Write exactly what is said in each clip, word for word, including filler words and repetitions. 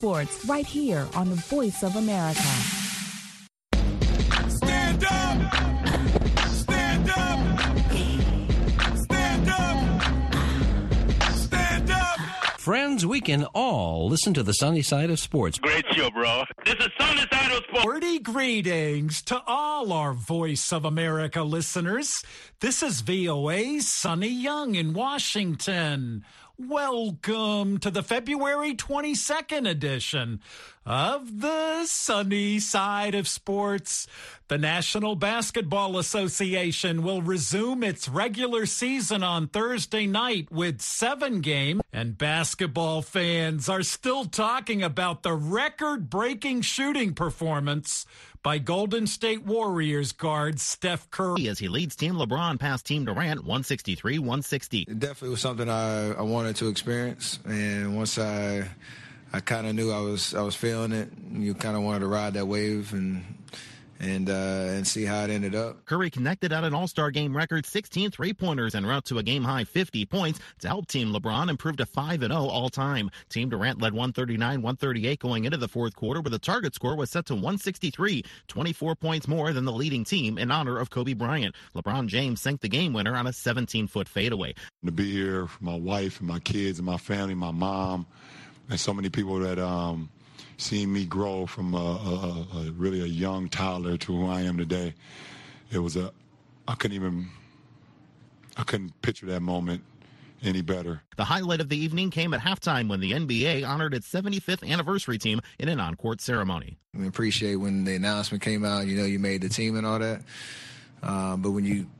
Sports right here on the Voice of America. Stand up! Stand up! Stand up! Stand up! Friends, we can all listen to the sunny side of sports. Great show, bro. This is Sunny Side of Sports. Wordy greetings to all our Voice of America listeners. This is V O A's Sonny Young in Washington. Welcome to the February twenty-second edition of the Sunny Side of Sports. The National Basketball Association will resume its regular season on Thursday night with seven games, and basketball fans are still talking about the record-breaking shooting performance by Golden State Warriors guard Steph Curry. As he leads Team LeBron past Team Durant one sixty-three one sixty. It definitely was something I, I wanted to experience, and once I I kind of knew I was I was feeling it, you kind of wanted to ride that wave and and uh, and see how it ended up. Curry connected at an All-Star game record sixteen three-pointers en route to a game-high fifty points to help Team LeBron improve to five and oh all-time. Team Durant led one thirty-nine one thirty-eight going into the fourth quarter, where the target score was set to one sixty-three, twenty-four points more than the leading team in honor of Kobe Bryant. LeBron James sank the game winner on a seventeen-foot fadeaway. To be here for my wife and my kids and my family, my mom, and so many people that um, seen me grow from a, a, a really a young toddler to who I am today. It was a, I couldn't even, I couldn't picture that moment any better. The highlight of the evening came at halftime when the N B A honored its seventy-fifth anniversary team in an on-court ceremony. We appreciate when the announcement came out, you know, you made the team and all that. Uh, but when you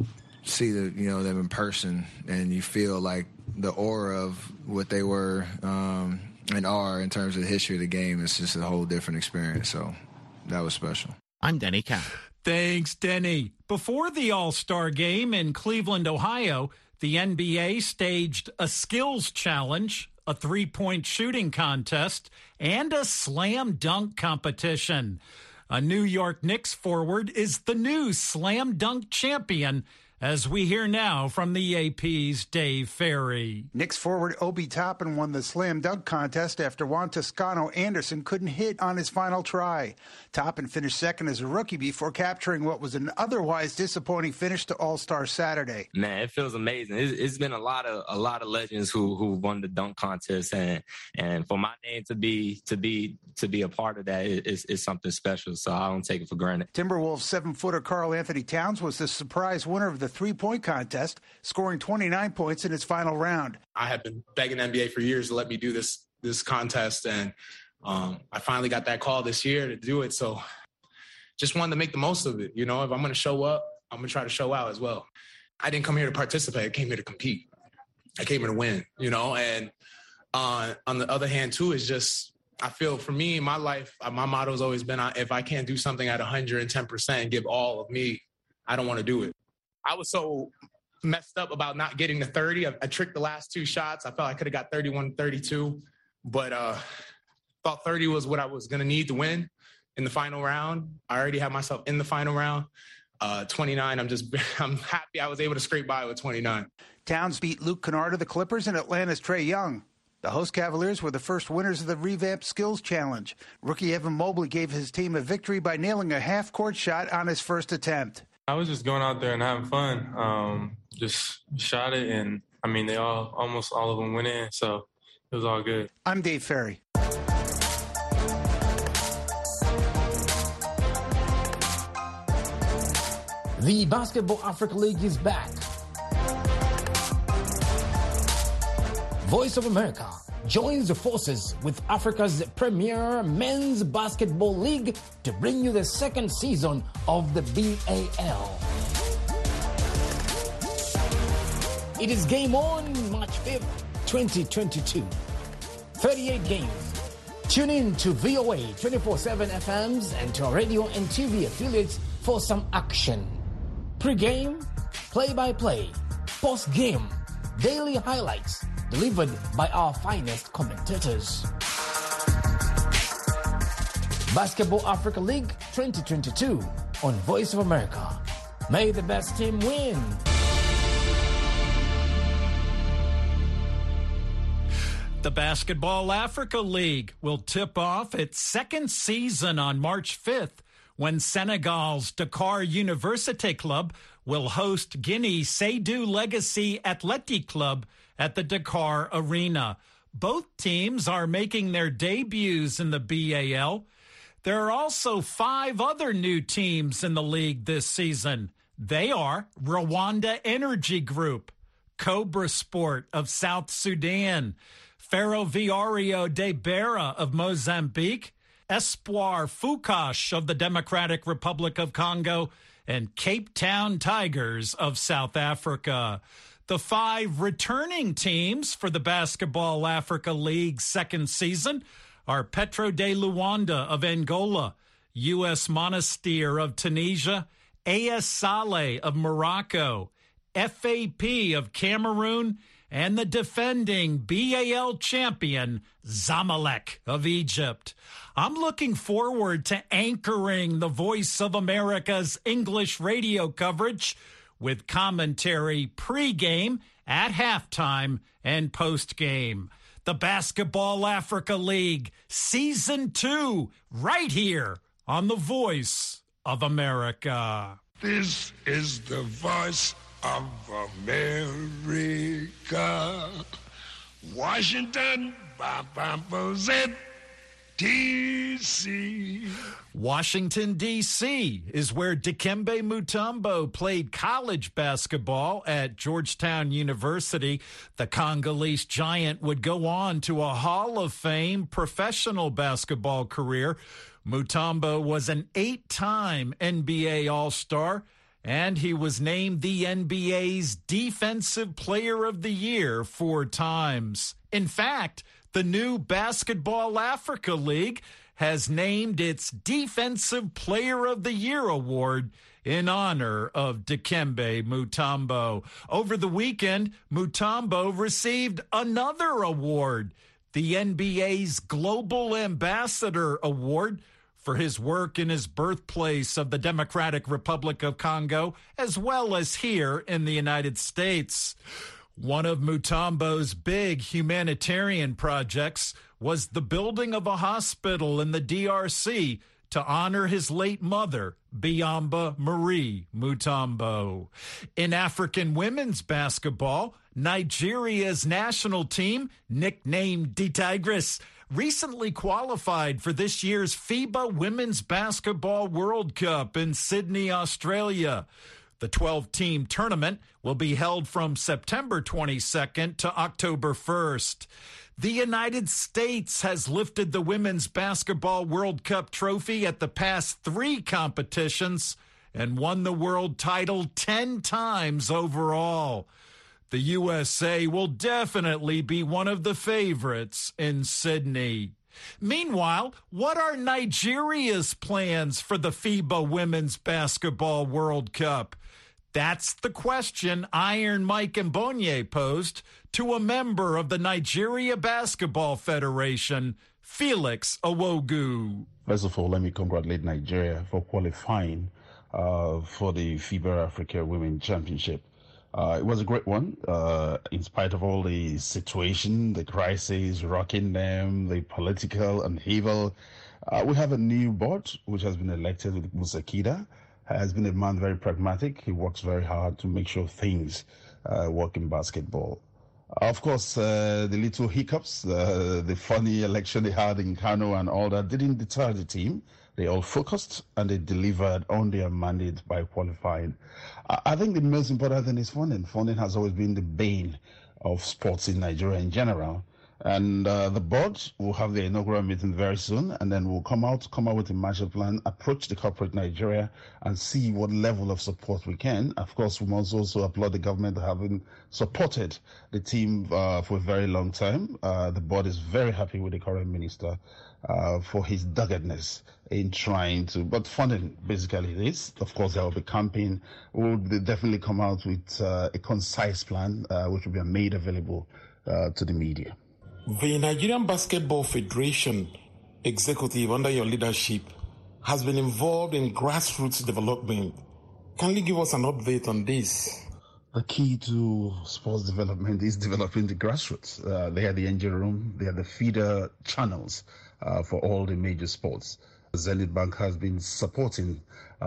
see the, you know, them in person and you feel like the aura of what they were, um, and are in terms of the history of the game, it's just a whole different experience. So that was special. I'm Denny Kapp. Thanks, Denny. Before the All-Star game in Cleveland, Ohio, the N B A staged a skills challenge, a three-point shooting contest, and a slam dunk competition. A New York Knicks forward is the new slam dunk champion, as we hear now from the A P's Dave Ferry. Knicks forward Obi Toppin won the slam dunk contest after Juan Toscano Anderson couldn't hit on his final try. Toppin finished second as a rookie before capturing what was an otherwise disappointing finish to All-Star Saturday. Man, it feels amazing. It's, it's been a lot of a lot of legends who who won the dunk contest, and and for my name to be to be to be a part of that is is something special. So I don't take it for granted. Timberwolves seven-footer Karl Anthony Towns was the surprise winner of the three-point contest, scoring twenty-nine points in his final round. I have been begging the N B A for years to let me do this this contest, and um, I finally got that call this year to do it. So just wanted to make the most of it. You know, if I'm going to show up, I'm going to try to show out as well. I didn't come here to participate. I came here to compete. I came here to win, you know, and uh, on the other hand, too, is just I feel for me in my life, my motto has always been if I can't do something at one hundred ten percent and give all of me, I don't want to do it. I was so messed up about not getting the thirty. I, I tricked the last two shots. I felt I could have got thirty-one, thirty-two, but uh, thought thirty was what I was going to need to win in the final round. I already had myself in the final round. Uh, twenty-nine, I'm just I'm happy I was able to scrape by with twenty-nine. Towns beat Luke Kennard of the Clippers and Atlanta's Trae Young. The host Cavaliers were the first winners of the revamped Skills Challenge. Rookie Evan Mobley gave his team a victory by nailing a half-court shot on his first attempt. I was just going out there and having fun. Um, just shot it, and, I mean, they all almost all of them went in, so it was all good. I'm Dave Ferry. The Basketball Africa League is back. Voice of America joins the forces with Africa's premier men's basketball league to bring you the second season of the B A L. It is game on March fifth, twenty twenty-two. thirty-eight games. Tune in to V O A twenty-four seven F Ms and to our radio and T V affiliates for some action. Pre-game, play-by-play, post-game, daily highlights delivered by our finest commentators. Basketball Africa League twenty twenty-two on Voice of America. May the best team win. The Basketball Africa League will tip off its second season on March fifth when Senegal's Dakar Université Club will host Guinea's Seydou Legacy Athletic Club at the Dakar Arena. Both teams are making their debuts in the B A L. There are also five other new teams in the league this season. They are Rwanda Energy Group, Cobra Sport of South Sudan, Ferroviario de Beira of Mozambique, Espoir Fukash of the Democratic Republic of Congo, and Cape Town Tigers of South Africa. The five returning teams for the Basketball Africa League's second season are Petro de Luanda of Angola, U S Monastir of Tunisia, A S Saleh of Morocco, F A P of Cameroon, and the defending B A L champion, Zamalek of Egypt. I'm looking forward to anchoring the Voice of America's English radio coverage with commentary pregame, at halftime, and postgame. The Basketball Africa League, Season two, right here on the Voice of America. This is the Voice of America. Washington, D C Washington, D C is where Dikembe Mutombo played college basketball at Georgetown University. The Congolese giant would go on to a Hall of Fame professional basketball career. Mutombo was an eight-time N B A All-Star, and he was named the N B A's Defensive Player of the Year four times. In fact, the new Basketball Africa League has named its Defensive Player of the Year award in honor of Dikembe Mutombo. Over the weekend, Mutombo received another award, the N B A's Global Ambassador Award, for his work in his birthplace of the Democratic Republic of Congo, as well as here in the United States. One of Mutombo's big humanitarian projects was the building of a hospital in the D R C to honor his late mother, Biamba Marie Mutombo. In African women's basketball, Nigeria's national team, nicknamed the Tigers, recently qualified for this year's FIBA Women's Basketball World Cup in Sydney, Australia. The twelve-team tournament will be held from September twenty-second to October first. The United States has lifted the Women's Basketball World Cup trophy at the past three competitions and won the world title ten times overall. The U S A will definitely be one of the favorites in Sydney. Meanwhile, what are Nigeria's plans for the FIBA Women's Basketball World Cup? That's the question Iron Mike Mbonye posed to a member of the Nigeria Basketball Federation, Felix Awogu. First of all, let me congratulate Nigeria for qualifying uh, for the FIBA Africa Women's Championship. Uh, it was a great one, uh, in spite of all the situation, the crisis rocking them, the political upheaval. Uh, we have a new board, which has been elected with Musa Kida. Has been a man very pragmatic. He works very hard to make sure things uh, work in basketball. Of course, uh, the little hiccups, uh, the funny election they had in Kano and all that didn't deter the team. They all focused and they delivered on their mandate by qualifying. I think the most important thing is funding. Funding has always been the bane of sports in Nigeria in general. And uh, the board will have their inaugural meeting very soon, and then we'll come out, come out with a master plan, approach the corporate Nigeria, and see what level of support we can. Of course, we must also applaud the government for having supported the team uh, for a very long time. Uh, the board is very happy with the current minister uh, for his doggedness in trying to, but funding basically it is. Of course, there will be campaign. We'll definitely come out with uh, a concise plan, uh, which will be made available uh, to the media. The Nigerian Basketball Federation executive under your leadership has been involved in grassroots development. Can you give us an update on this? The key to sports development is developing the grassroots. Uh, they are the engine room, they are the feeder channels uh, for all the major sports. Zenith Bank has been supporting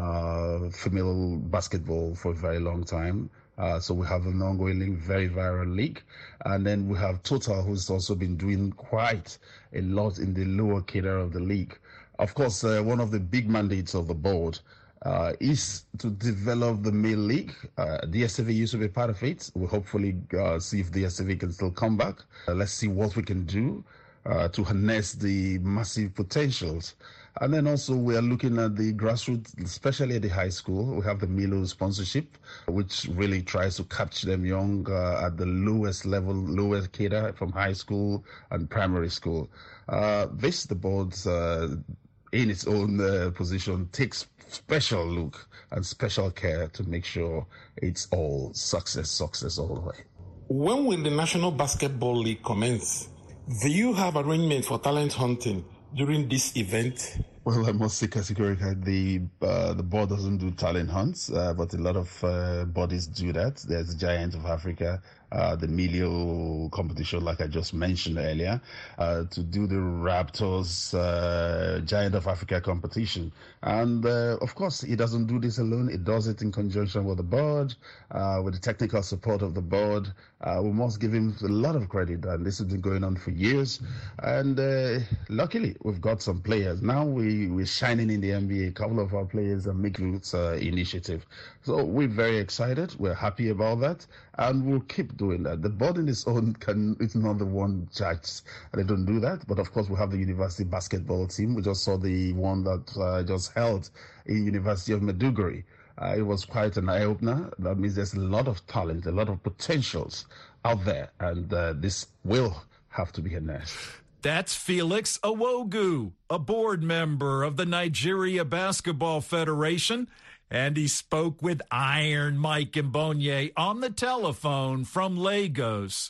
uh, female basketball for a very long time. Uh, so we have an ongoing, very viral league. And then we have Total, who's also been doing quite a lot in the lower cadre of the league. Of course, uh, one of the big mandates of the board Uh, is to develop the male league. Uh, D S T V used to be part of it. We'll hopefully uh, see if D S T V can still come back. Uh, let's see what we can do uh, to harness the massive potentials. And then also we are looking at the grassroots, especially at the high school. We have the Milo sponsorship, which really tries to capture them young uh, at the lowest level, lowest cadre from high school and primary school. Uh, this, the board's uh, in its own uh, position, takes special look and special care to make sure it's all success, success all the way. When will the National Basketball League commence? Do you have arrangements for talent hunting during this event? Well, I must say categorically, the uh, the board doesn't do talent hunts, uh, but a lot of uh, bodies do that. There's the Giant of Africa, uh, the Melio competition, like I just mentioned earlier, uh, to do the Raptors uh, Giant of Africa competition. And uh, of course, he doesn't do this alone. He does it in conjunction with the board, uh, with the technical support of the board. Uh, we must give him a lot of credit, and this has been going on for years. And uh, luckily, we've got some players. Now we, we're shining in the N B A. A couple of our players are Make Roots uh, initiative. So we're very excited. We're happy about that. And we'll keep doing that. The board in its own can, it's not the one judge. They don't do that. But of course, we have the university basketball team. We just saw the one that uh, just held in University of Maiduguri. Uh, it was quite an eye-opener. That means there's a lot of talent, a lot of potentials out there, and uh, this will have to be harnessed. That's Felix Awogu, a board member of the Nigeria Basketball Federation, and he spoke with Iron Mike Mbonye on the telephone from Lagos,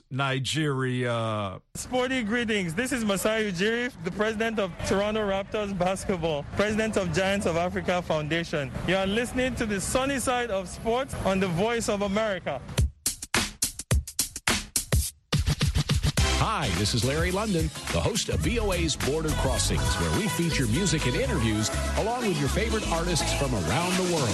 Nigeria. Sporty greetings. This is Masai Ujiri, the president of Toronto Raptors Basketball, president of Giants of Africa Foundation. You are listening to the sunny side of sports on the Voice of America. Hi, this is Larry London, the host of V O A's Border Crossings, where we feature music and interviews along with your favorite artists from around the world.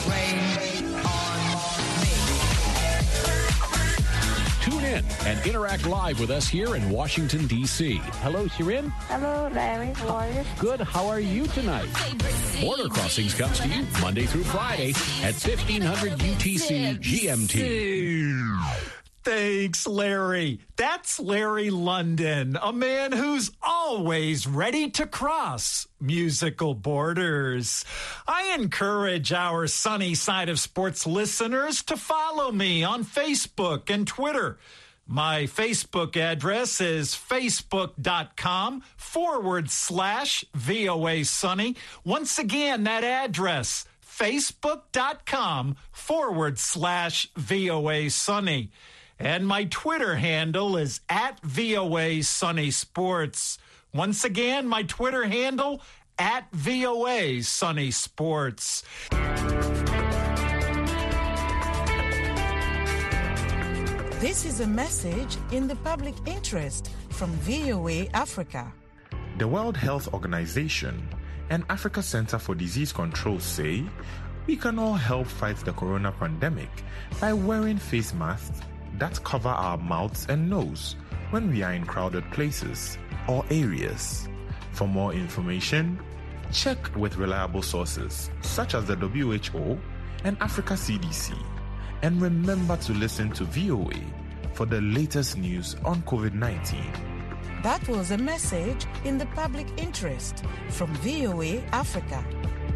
Tune in and interact live with us here in Washington, D C Hello, Shirin. Hello, Larry. How are you? Good. How are you tonight? Border Crossings comes to you Monday through Friday at fifteen hundred U T C G M T. Thanks, Larry. That's Larry London, a man who's always ready to cross musical borders. I encourage our Sunny Side of Sports listeners to follow me on Facebook and Twitter. My Facebook address is facebook.com forward slash VOA Sunny. Once again, that address, facebook.com forward slash VOA Sunny. And my Twitter handle is at V O A Sunny Sports. Once again, my Twitter handle, at V O A Sunny Sports. This is a message in the public interest from V O A Africa. The World Health Organization and Africa Center for Disease Control say we can all help fight the corona pandemic by wearing face masks that cover our mouths and nose when we are in crowded places or areas. For more information, check with reliable sources such as the W H O and Africa C D C. And remember to listen to V O A for the latest news on COVID nineteen. That was a message in the public interest from V O A Africa.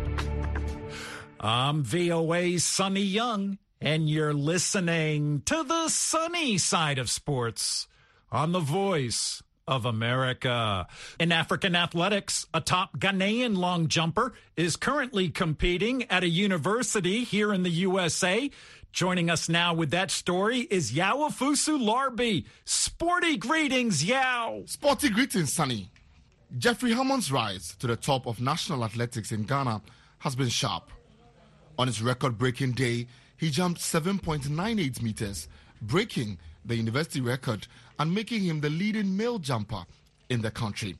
I'm V O A's Sonny Young, and you're listening to the sunny side of sports on the Voice of America. In African athletics, a top Ghanaian long jumper is currently competing at a university here in the U S A. Joining us now with that story is Yawafusu Larbi. Sporty greetings, Yao. Sporty greetings, Sonny. Jeffrey Hammond's rise to the top of national athletics in Ghana has been sharp. On his record-breaking day, he jumped seven point nine eight meters, breaking the university record and making him the leading male jumper in the country.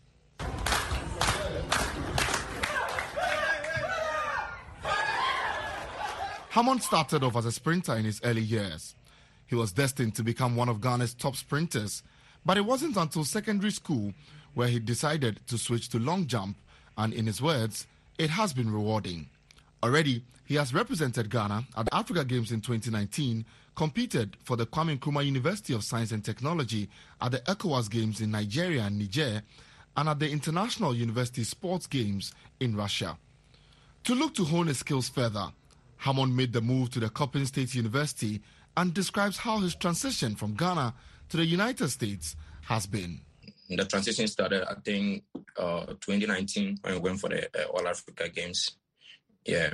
Hammond started off as a sprinter in his early years. He was destined to become one of Ghana's top sprinters, but it wasn't until secondary school where he decided to switch to long jump, and in his words, it has been rewarding. Already, he has represented Ghana at the Africa Games in twenty nineteen, competed for the Kwame Nkrumah University of Science and Technology at the ECOWAS Games in Nigeria and Niger, and at the International University Sports Games in Russia. To look to hone his skills further, Hammond made the move to the Coppin State University and describes how his transition from Ghana to the United States has been. The transition started, I think, uh, twenty nineteen when we went for the uh, All Africa Games. Yeah.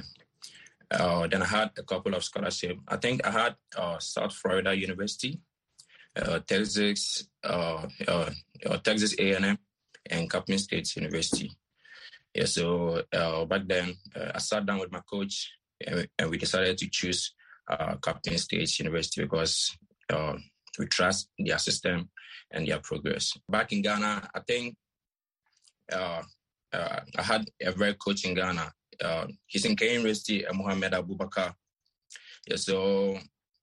Uh, then I had a couple of scholarships. I think I had uh, South Florida University, uh, Texas, uh, uh, uh, Texas A and M, and Coppin State University. Yeah. So uh, back then, uh, I sat down with my coach, and, and we decided to choose uh, Coppin State University because uh, we trust their system and their progress. Back in Ghana, I think uh, uh, I had a very coach in Ghana. Uh, he's in K University, uh, Mohamed Abubakar. Yeah, so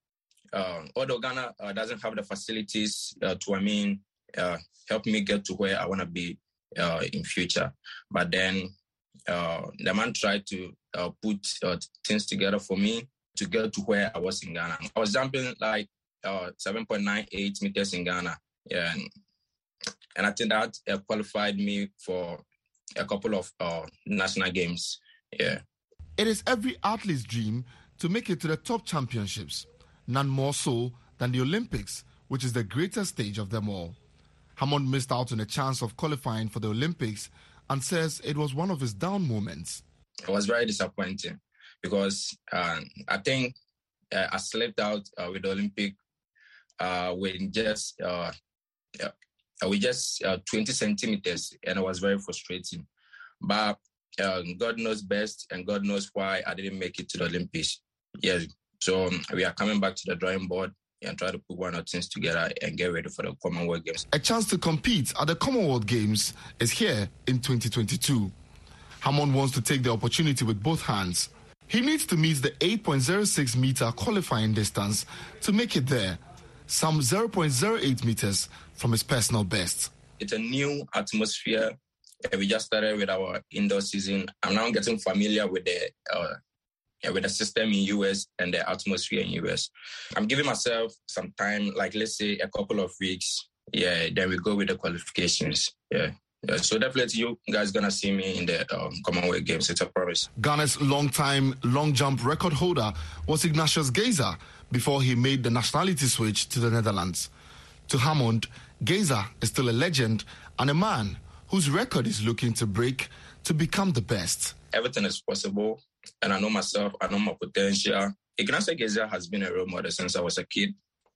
uh, although Ghana uh, doesn't have the facilities uh, to, I mean, uh, help me get to where I want to be uh, in future, but then uh, the man tried to uh, put uh, things together for me to get to where I was in Ghana. I was jumping like uh, seven point nine eight meters in Ghana. Yeah, and, and I think that uh, qualified me for a couple of uh, national games. Yeah. It is every athlete's dream to make it to the top championships, none more so than the Olympics, which is the greatest stage of them all. Hammond missed out on a chance of qualifying for the Olympics and says it was one of his down moments. It was very disappointing because uh, I think uh, I slipped out uh, with the Olympic uh, with just uh, uh, with just uh, twenty centimeters, and it was very frustrating. But uh, God knows best, and God knows why I didn't make it to the Olympics. Yes, so um, we are coming back to the drawing board and try to put one or things together and get ready for the Commonwealth Games. A chance to compete at the Commonwealth Games is here in twenty twenty-two. Hammond wants to take the opportunity with both hands. He needs to meet the eight point zero six meter qualifying distance to make it there, some zero point zero eight meters from his personal best. It's a new atmosphere. We just started with our indoor season. I'm now getting familiar with the uh, with the system in U S and the atmosphere in U S. I'm giving myself some time, like let's say a couple of weeks. Yeah, then we go with the qualifications. Yeah. Yeah, so definitely you guys gonna see me in the um, Commonwealth Games. It's a promise. Ghana's long-time long jump record holder was Ignatius Geyser before he made the nationality switch to the Netherlands. To Hammond, Geyser is still a legend and a man whose record is looking to break to become the best. Everything is possible, and I know myself. I know my potential. Ignatius Geyser has been a role model since I was a kid,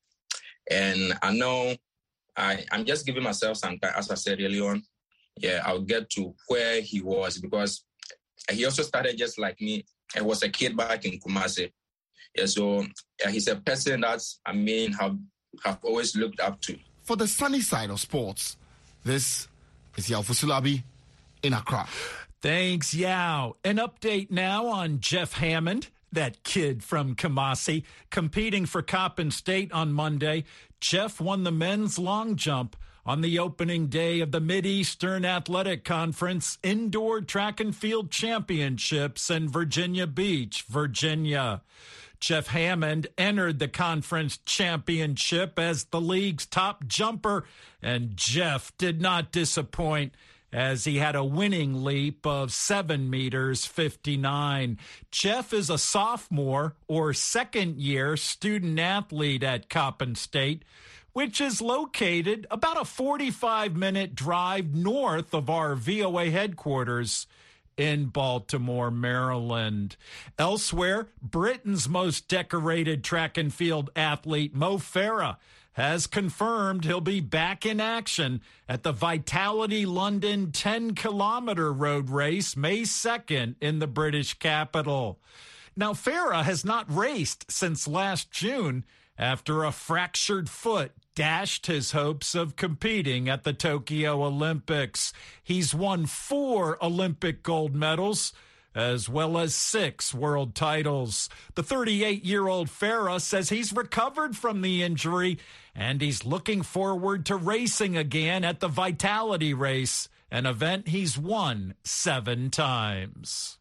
and I know I, I'm just giving myself some time. As I said early on. Yeah, I'll get to where he was because he also started just like me. I was a kid back in Kumasi. Yeah, so yeah, he's a person that I mean have have always looked up to. For the sunny side of sports, this is Yao Fusulabi in Accra. Thanks, Yao. An update now on Jeff Hammond, that kid from Kumasi, competing for Coppin State on Monday. Jeff won the men's long jump on the opening day of the Mid-Eastern Athletic Conference Indoor Track and Field Championships in Virginia Beach, Virginia. Jeff Hammond entered the conference championship as the league's top jumper, and Jeff did not disappoint as he had a winning leap of seven meters fifty-nine. Jeff is a sophomore or second-year student athlete at Coppin State, which is located about a forty-five minute drive north of our V O A headquarters in Baltimore, Maryland. Elsewhere, Britain's most decorated track and field athlete, Mo Farah, has confirmed he'll be back in action at the Vitality London ten kilometer road race May second in the British capital. Now, Farah has not raced since last June after a fractured foot dashed his hopes of competing at the Tokyo Olympics. He's won four Olympic gold medals, as well as six world titles. The thirty-eight-year-old Farah says he's recovered from the injury, and he's looking forward to racing again at the Vitality Race, an event he's won seven times.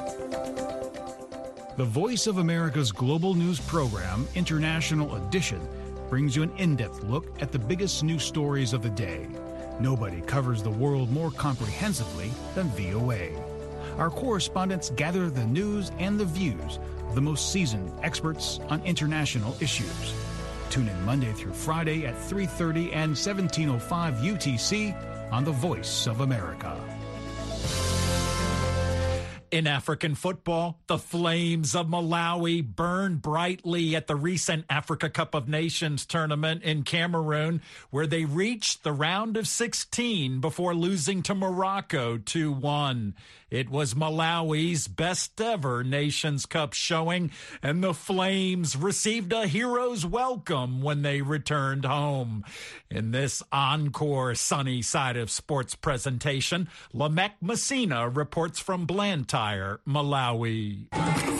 The Voice of America's global news program, International Edition, brings you an in-depth look at the biggest news stories of the day. Nobody covers the world more comprehensively than V O A. Our correspondents gather the news and the views of the most seasoned experts on international issues. Tune in Monday through Friday at three thirty and seventeen oh five U T C on The Voice of America. In African football, the Flames of Malawi burned brightly at the recent Africa Cup of Nations tournament in Cameroon, where they reached the round of sixteen before losing to Morocco two one. It was Malawi's best ever Nations Cup showing, and the Flames received a hero's welcome when they returned home. In this encore Sunny Side of Sports presentation, Lamek Messina reports from Blantyre, Malawi.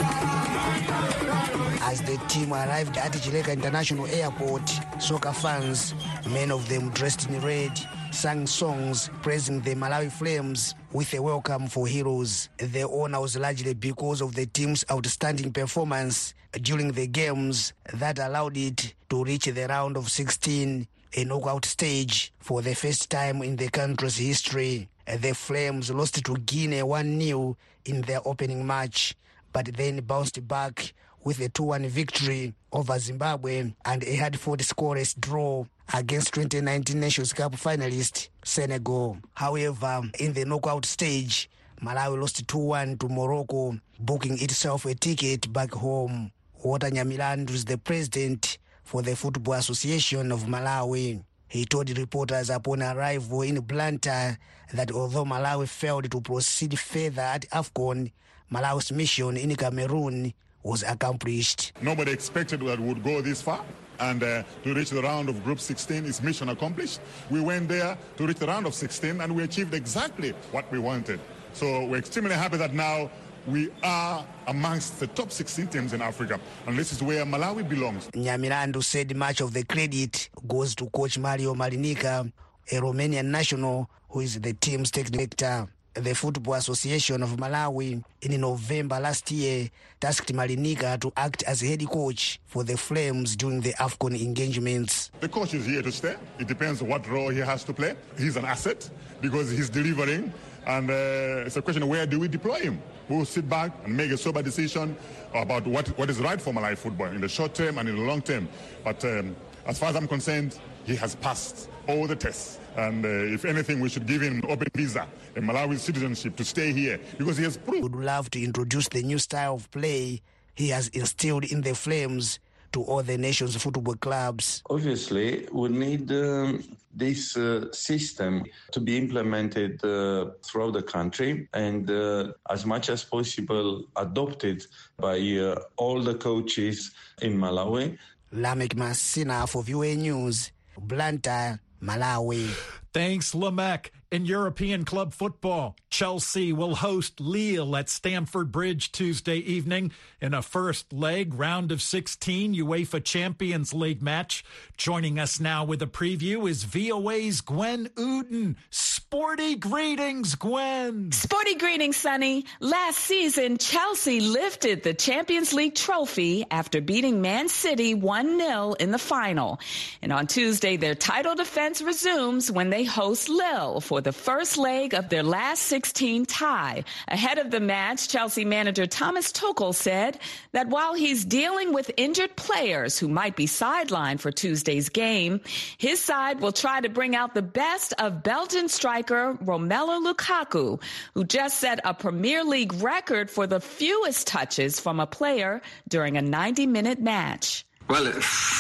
As the team arrived at Chileka International Airport, soccer fans, many of them dressed in red, sang songs praising the Malawi Flames with a welcome for heroes. The honor was largely because of the team's outstanding performance during the games that allowed it to reach the round of sixteen, a knockout stage for the first time in the country's history. The Flames lost to Guinea one nil in their opening match, but then bounced back with a two one victory over Zimbabwe and a hard-fought scoreless draw against twenty nineteen Nations Cup finalist Senegal. However, in the knockout stage, Malawi lost two one to Morocco, booking itself a ticket back home. Walter Nyamilandu is the president for the Football Association of Malawi. He told reporters upon arrival in Blantyre that although Malawi failed to proceed further at AFCON, Malawi's mission in Cameroon was accomplished. Nobody expected that we would go this far, and uh, to reach the round of Group sixteen is mission accomplished. We went there to reach the round of sixteen, and we achieved exactly what we wanted. So we're extremely happy that now we are amongst the top sixteen teams in Africa, and this is where Malawi belongs. Nyamilandu said much of the credit goes to coach Mario Marinica, a Romanian national who is the team's technical director. The Football Association of Malawi in November last year tasked Marinica to act as head coach for the Flames during the AFCON engagements. The coach is here to stay. It depends on what role he has to play. He's an asset because he's delivering, and uh, it's a question of where do we deploy him. We'll sit back and make a sober decision about what, what is right for Malawi football in the short term and in the long term. But um, as far as I'm concerned, he has passed all the tests. And uh, if anything, we should give him an open visa, a Malawi citizenship to stay here, because he has proved. Would love to introduce the new style of play he has instilled in the Flames to all the nation's football clubs. Obviously, we need um, this uh, system to be implemented uh, throughout the country and uh, as much as possible adopted by uh, all the coaches in Malawi. Lamek Messina for V O A News, Blantyre, Malawi. Thanks, Lamek. In European club football, Chelsea will host Lille at Stamford Bridge Tuesday evening in a first leg round of sixteen UEFA Champions League match. Joining us now with a preview is V O A's Gwen Uden. Sporty greetings, Gwen. Sporty greetings, Sonny. Last season, Chelsea lifted the Champions League trophy after beating Man City one nil in the final. And on Tuesday, their title defense resumes when they host Lille for the first leg of their last sixteen tie. Ahead of the match, Chelsea manager Thomas Tuchel said that while he's dealing with injured players who might be sidelined for Tuesday's game, his side will try to bring out the best of Belgian striker Romelu Lukaku, who just set a Premier League record for the fewest touches from a player during a ninety-minute match. Well,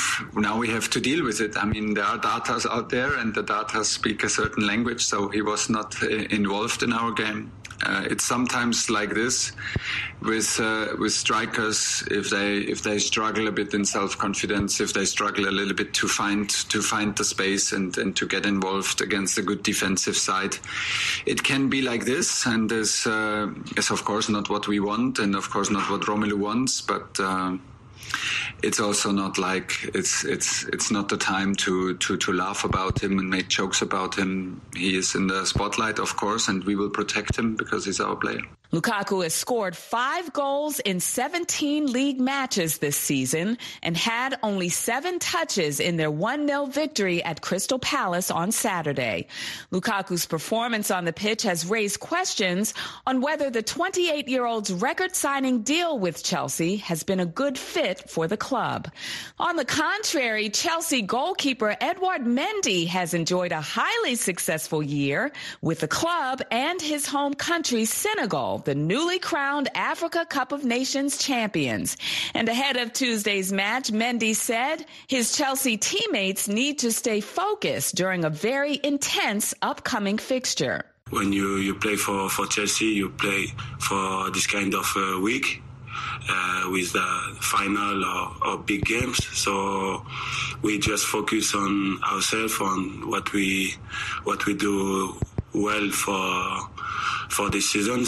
now we have to deal with it. I mean, there are data out there, and the data speak a certain language, so he was not uh, involved in our game. Uh, it's sometimes like this with uh, with strikers. If they if they struggle a bit in self-confidence, if they struggle a little bit to find to find the space and, and to get involved against a good defensive side, it can be like this. And this uh, is of course not what we want, and of course not what Romelu wants. But uh, it's also not like it's it's it's not the time to, to, to laugh about him and make jokes about him. He is in the spotlight, of course, and we will protect him because he's our player. Lukaku has scored five goals in seventeen league matches this season and had only seven touches in their one nil victory at Crystal Palace on Saturday. Lukaku's performance on the pitch has raised questions on whether the twenty-eight-year-old's record-signing deal with Chelsea has been a good fit for the club. On the contrary, Chelsea goalkeeper Edouard Mendy has enjoyed a highly successful year with the club and his home country, Senegal, the newly crowned Africa Cup of Nations champions. And ahead of Tuesday's match, Mendy said his Chelsea teammates need to stay focused during a very intense upcoming fixture. When you, you play for, for Chelsea, you play for this kind of uh, week uh, with the final or, or big games. So we just focus on ourselves, on what we what we do well for for this season.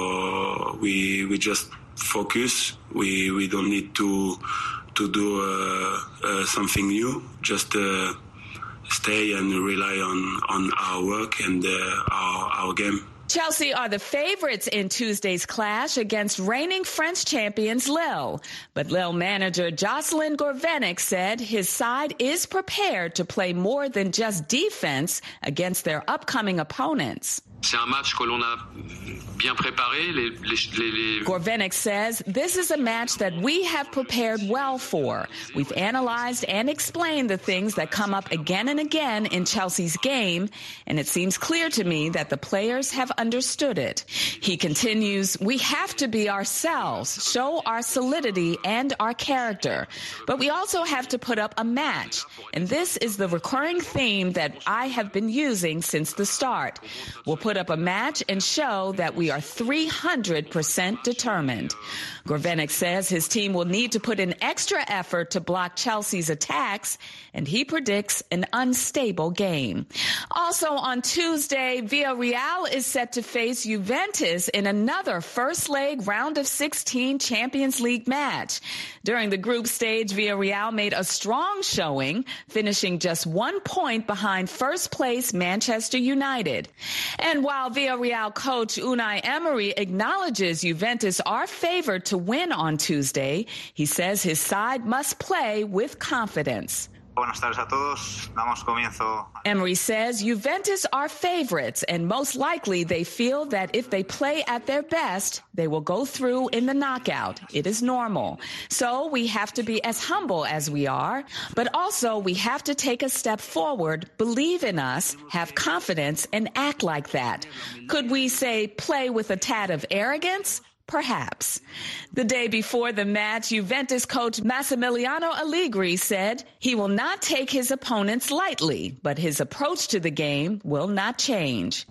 So we we just focus. We we don't need to to do uh, uh, something new. Just uh, stay and rely on on our work and uh, our our game. Chelsea are the favorites in Tuesday's clash against reigning French champions Lille. But Lille manager Jocelyn Gourvenec said his side is prepared to play more than just defense against their upcoming opponents. C'est un match que l'on a bien préparé. Les, les, les... Gourvenec says this is a match that we have prepared well for. We've analyzed and explained the things that come up again and again in Chelsea's game, and it seems clear to me that the players have understood it. He continues, we have to be ourselves, show our solidity and our character, but we also have to put up a match. And this is the recurring theme that I have been using since the start. We'll put up a match and show that we are three hundred percent determined. Gourvenec says his team will need to put in extra effort to block Chelsea's attacks, and he predicts an unstable game. Also on Tuesday, Villarreal is set to face Juventus in another first leg round of sixteen Champions League match. During the group stage, Villarreal made a strong showing, finishing just one point behind first place Manchester United. And while Villarreal coach Unai Emery acknowledges Juventus are favored to win on Tuesday, he says his side must play with confidence. Buenas tardes a todos. Damos comienzo. Emery says Juventus are favorites, and most likely they feel that if they play at their best, they will go through in the knockout. It is normal. So we have to be as humble as we are, but also we have to take a step forward, believe in us, have confidence, and act like that. Could we say play with a tad of arrogance? Perhaps. The day before the match, Juventus coach Massimiliano Allegri said he will not take his opponents lightly, but his approach to the game will not change.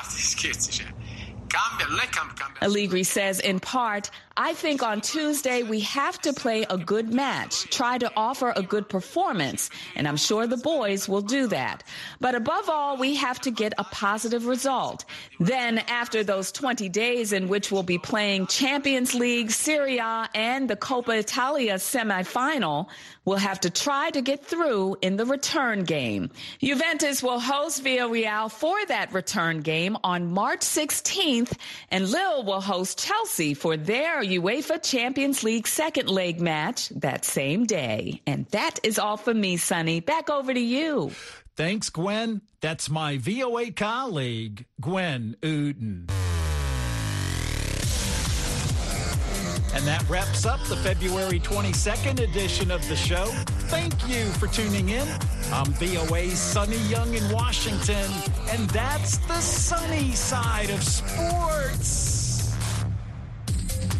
Allegri says, in part, I think on Tuesday we have to play a good match, try to offer a good performance, and I'm sure the boys will do that. But above all, we have to get a positive result. Then, after those twenty days in which we'll be playing Champions League, Serie A, and the Coppa Italia semifinal, we'll have to try to get through in the return game. Juventus will host Villarreal for that return game on March sixteenth, and Lille will host Chelsea for their UEFA Champions League second leg match that same day. And that is all for me, Sonny. Back over to you. Thanks, Gwen. That's my V O A colleague, Gwen Outen. And that wraps up the February twenty-second edition of the show. Thank you for tuning in. I'm V O A's Sonny Young in Washington, and that's the sunny side of sports.